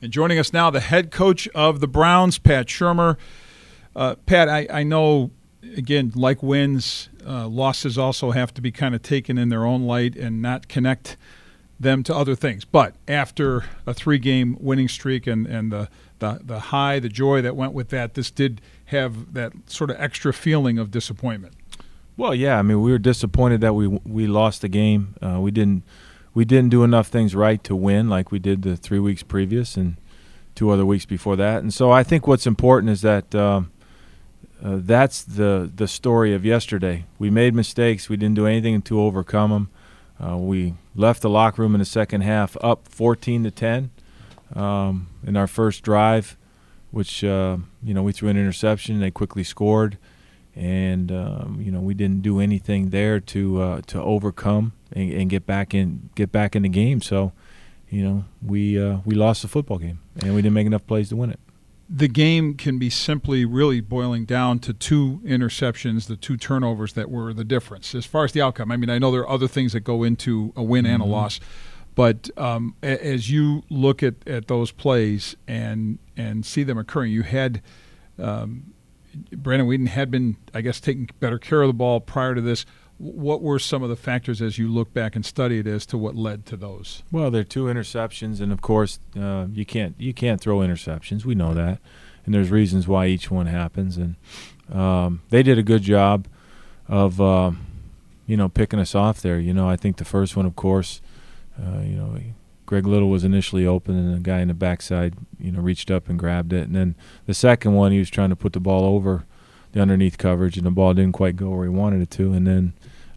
And joining us now, the head coach of the Browns, Pat Shurmur. Pat, I know, again, like wins, losses also have to be kind of taken in their own light and not connect them to other things. But after a 3-game winning streak and the high, the joy that went with that, this did have that sort of extra feeling of disappointment. Well, yeah. I mean, we were disappointed that we lost the game. We didn't do enough things right to win like we did the 3 weeks previous and 2 other weeks before that. And so I think what's important is that that's the story of yesterday. We made mistakes. We didn't do anything to overcome them. We left the locker room in the second half up 14-10 in our first drive, which we threw an interception. They quickly scored, and we didn't do anything there to overcome and get back in the game. So, we lost the football game, and we didn't make enough plays to win it. The game can be simply really boiling down to 2 interceptions, the 2 turnovers that were the difference as far as the outcome. I mean, I know there are other things that go into a win and a loss, but as you look at those plays and see them occurring, you had Brandon Weeden had been, I guess, taking better care of the ball prior to this. What were some of the factors as you look back and study it as to what led to those? Well, there are 2 interceptions, and of course, you can't throw interceptions. We know that, and there's reasons why each one happens. And they did a good job of picking us off there. I think the first one, of course, Greg Little was initially open, and the guy in the backside, reached up and grabbed it. And then the second one, he was trying to put the ball over the underneath coverage, and the ball didn't quite go where he wanted it to. And then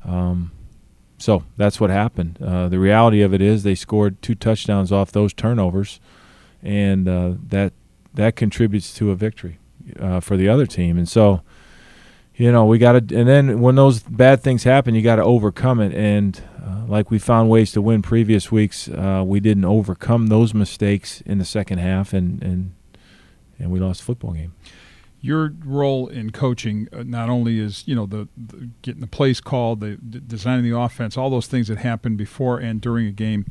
so that's what happened. The reality of it is they scored 2 touchdowns off those turnovers, and that contributes to a victory for the other team. And so, we got to – and then when those bad things happen, you got to overcome it. And like we found ways to win previous weeks, we didn't overcome those mistakes in the second half, and we lost the football game. Your role in coaching not only is, the getting the plays called, the designing the offense, all those things that happen before and during a game,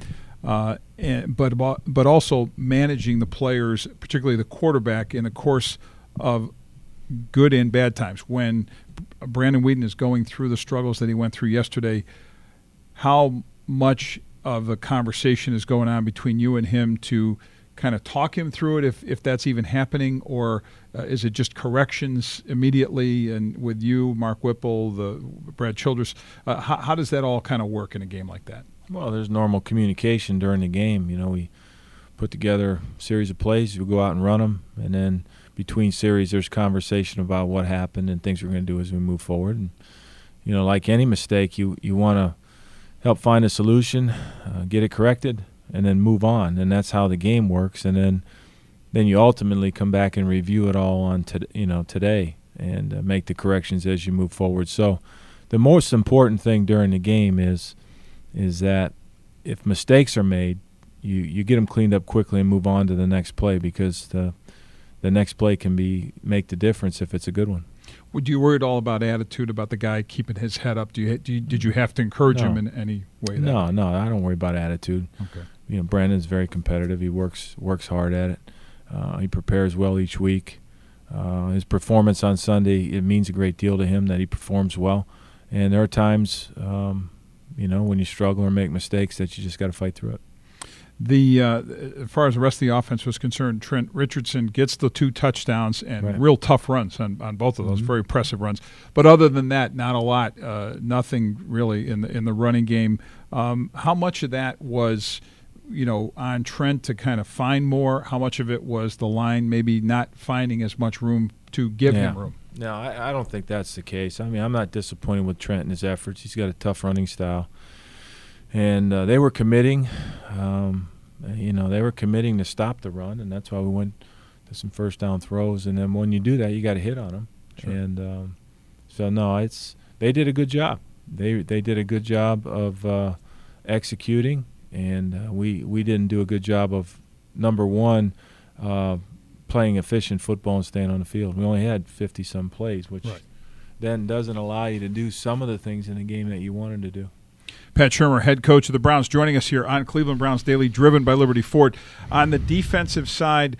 but also managing the players, particularly the quarterback, in the course of good and bad times. When Brandon Weeden is going through the struggles that he went through yesterday, how much of a conversation is going on between you and him to kind of talk him through it, if that's even happening, or is it just corrections immediately? And with you, Mark Whipple, Brad Childress, how does that all kind of work in a game like that? Well, there's normal communication during the game. We put together a series of plays, we go out and run them, and then between series there's conversation about what happened and things we're going to do as we move forward. And like any mistake, you want to help find a solution, get it corrected, and then move on. And that's how the game works. And then you ultimately come back and review it all on today and make the corrections as you move forward. So the most important thing during the game is that if mistakes are made, you get them cleaned up quickly and move on to the next play, because the next play can make the difference if it's a good one. Would you worry at all about attitude, about the guy keeping his head up? Did you have to encourage him in any way? No, I don't worry about attitude. Okay. Brandon's very competitive. He works hard at it. He prepares well each week. His performance on Sunday, it means a great deal to him that he performs well. And there are times, when you struggle or make mistakes, that you just got to fight through it. As far as the rest of the offense was concerned, Trent Richardson gets the 2 touchdowns and real tough runs on both of those, very impressive runs. But other than that, not a lot, nothing really in the running game. How much of that was, on Trent to kind of find more? How much of it was the line maybe not finding as much room to give him room? No, I don't think that's the case. I mean, I'm not disappointed with Trent and his efforts. He's got a tough running style. And they were committing, to stop the run, and that's why we went to some first down throws. And then when you do that, you got to hit on them. Sure. And they did a good job. They did a good job of executing, and we didn't do a good job of, number one, playing efficient football and staying on the field. We only had 50-some plays, which then doesn't allow you to do some of the things in the game that you wanted to do. Pat Shurmur, head coach of the Browns, joining us here on Cleveland Browns Daily, driven by Liberty Ford. On the defensive side,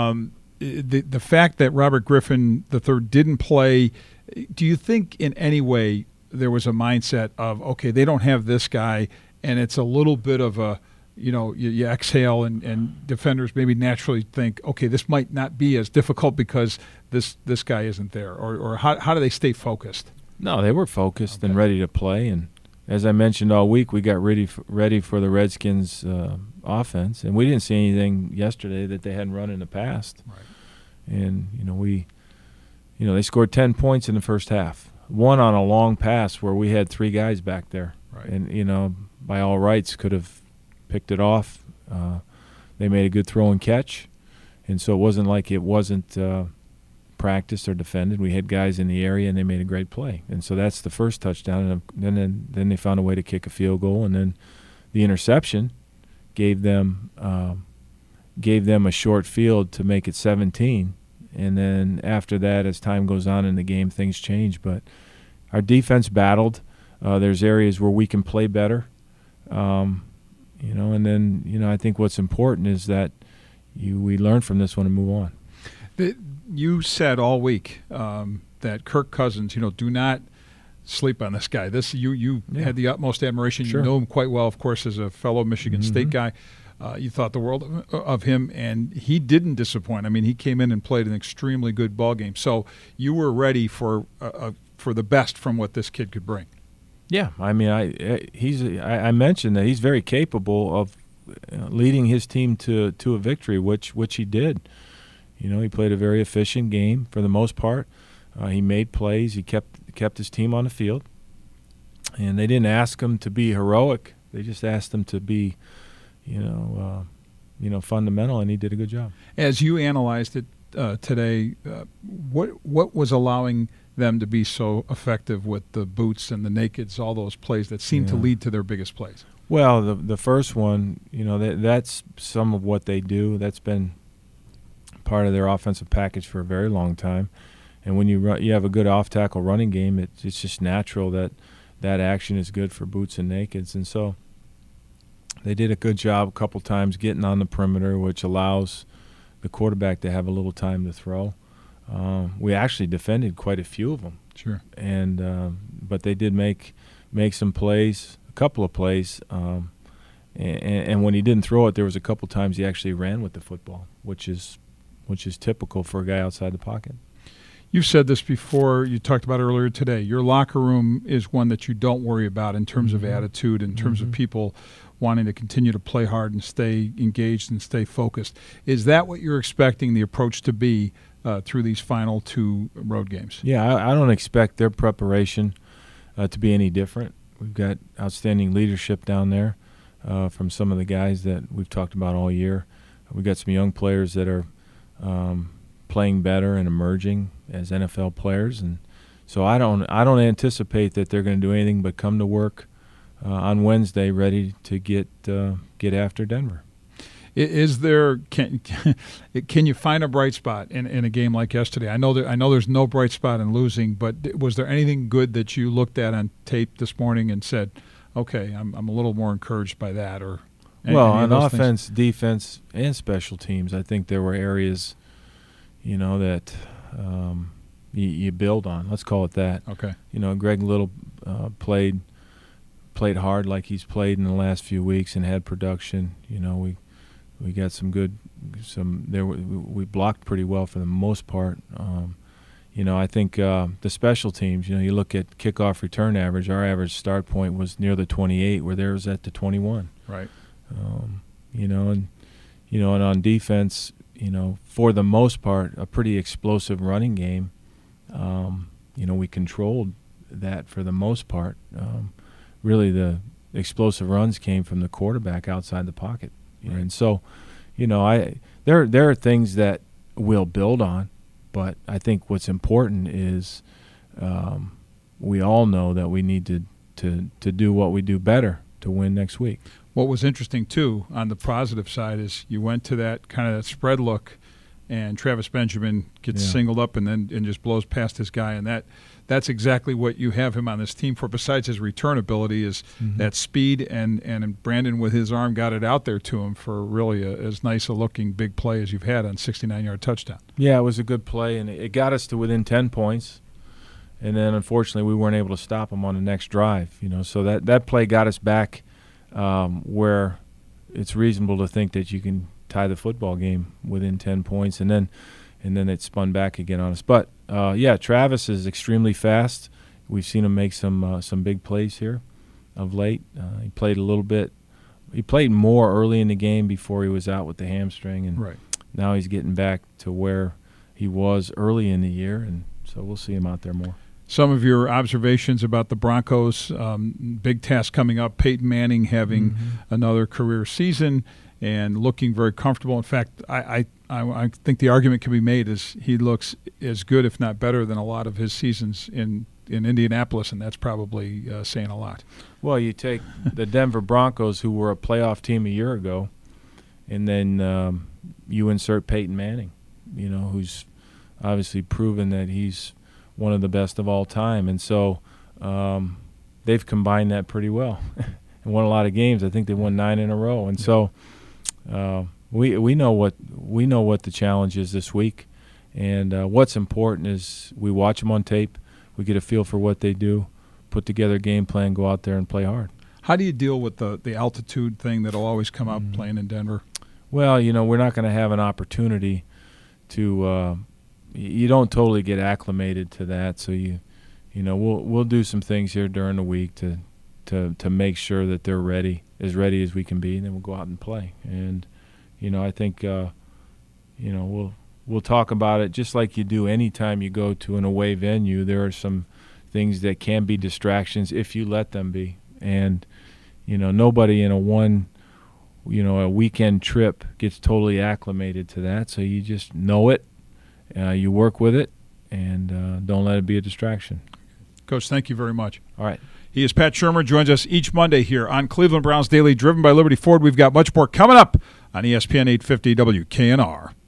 the fact that Robert Griffin III didn't play, do you think in any way there was a mindset of, okay, they don't have this guy, and it's a little bit of a, you exhale and defenders maybe naturally think, okay, this might not be as difficult because this guy isn't there, or how do they stay focused? No, they were focused and ready to play, and as I mentioned all week, we got ready for the Redskins' offense, and we didn't see anything yesterday that they hadn't run in the past. Right. And they scored 10 points in the first half. One on a long pass where we had three guys back there, right. And by all rights could have picked it off. They made a good throw and catch, and so it wasn't like it wasn't practiced or defended. We had guys in the area, and they made a great play. And so that's the first touchdown. And then they found a way to kick a field goal, and then the interception gave them a short field to make it 17. And then after that, as time goes on in the game, things change. But our defense battled. There's areas where we can play better. And then I think what's important is that we learn from this one and move on. You said all week that Kirk Cousins, do not sleep on this guy. You had the utmost admiration. Sure. You know him quite well, of course, as a fellow Michigan State guy. You thought the world of him, and he didn't disappoint. I mean, he came in and played an extremely good ball game. So you were ready for the best from what this kid could bring. Yeah, I mean, I mentioned that he's very capable of leading his team to a victory, which he did. He played a very efficient game for the most part. He made plays. He kept his team on the field, and they didn't ask him to be heroic. They just asked him to be, fundamental, and he did a good job. As you analyzed it today, what was allowing them to be so effective with the boots and the nakeds, all those plays that seemed to lead to their biggest plays? Well, the first one, that's some of what they do. That's been part of their offensive package for a very long time. And when you have a good off-tackle running game, it's just natural that action is good for boots and nakeds. And so they did a good job a couple times getting on the perimeter, which allows the quarterback to have a little time to throw. We actually defended quite a few of them. Sure. And but they did make some plays, a couple of plays. And when he didn't throw it, there was a couple times he actually ran with the football, which is typical for a guy outside the pocket. You've said this before. You talked about it earlier today. Your locker room is one that you don't worry about in terms of attitude, in terms of people wanting to continue to play hard and stay engaged and stay focused. Is that what you're expecting the approach to be through these final two road games? Yeah, I don't expect their preparation to be any different. We've got outstanding leadership down there from some of the guys that we've talked about all year. We've got some young players that are playing better and emerging as NFL players, and so I don't anticipate that they're going to do anything but come to work on Wednesday ready to get after Denver. Is there can you find a bright spot in a game like yesterday? I know there's no bright spot in losing, but was there anything good that you looked at on tape this morning and said, okay, I'm a little more encouraged by that? Or on offense, defense, and special teams, I think there were areas, that you build on. Let's call it that. Okay. Greg Little played hard like he's played in the last few weeks and had production. We got we blocked pretty well for the most part. I think the special teams, you look at kickoff return average, our average start point was near the 28, where theirs at the 21. Right. And on defense, for the most part, a pretty explosive running game. We controlled that for the most part. Really, the explosive runs came from the quarterback outside the pocket. Right. And so, there are things that we'll build on, but I think what's important is we all know that we need to do what we do better to win next week. What was interesting, too, on the positive side is you went to that kind of that spread look and Travis Benjamin gets singled up and just blows past his guy, and that's exactly what you have him on this team for. Besides his return ability, is that speed, and Brandon with his arm got it out there to him for really as nice a looking big play as you've had on 69-yard touchdown. Yeah, it was a good play, and it got us to within 10 points, and then unfortunately we weren't able to stop him on the next drive. So that play got us back where it's reasonable to think that you can tie the football game within 10 points, and then it spun back again on us. But Travis is extremely fast. We've seen him make some big plays here of late. He played a little bit. He played more early in the game before he was out with the hamstring, and now he's getting back to where he was early in the year, and so we'll see him out there more. Some of your observations about the Broncos, big task coming up, Peyton Manning having another career season and looking very comfortable. In fact, I think the argument can be made is he looks as good, if not better, than a lot of his seasons in Indianapolis, and that's probably saying a lot. Well, you take the Denver Broncos, who were a playoff team a year ago, and then you insert Peyton Manning, who's obviously proven that he's one of the best of all time. And so they've combined that pretty well and won a lot of games. I think they won 9 in a row. And so we know what the challenge is this week. And what's important is we watch them on tape. We get a feel for what they do, put together a game plan, go out there and play hard. How do you deal with the altitude thing that'll always come up playing in Denver? Well, we're not going to have an opportunity to you don't totally get acclimated to that, so we'll do some things here during the week to make sure that they're as ready as we can be, and then we'll go out and play. And I think we'll talk about it just like you do anytime you go to an away venue. There are some things that can be distractions if you let them be, and nobody in a weekend trip gets totally acclimated to that, so you just know it. You work with it, and don't let it be a distraction. Coach, thank you very much. All right. He is Pat Shurmur, joins us each Monday here on Cleveland Browns Daily, driven by Liberty Ford. We've got much more coming up on ESPN 850 WKNR.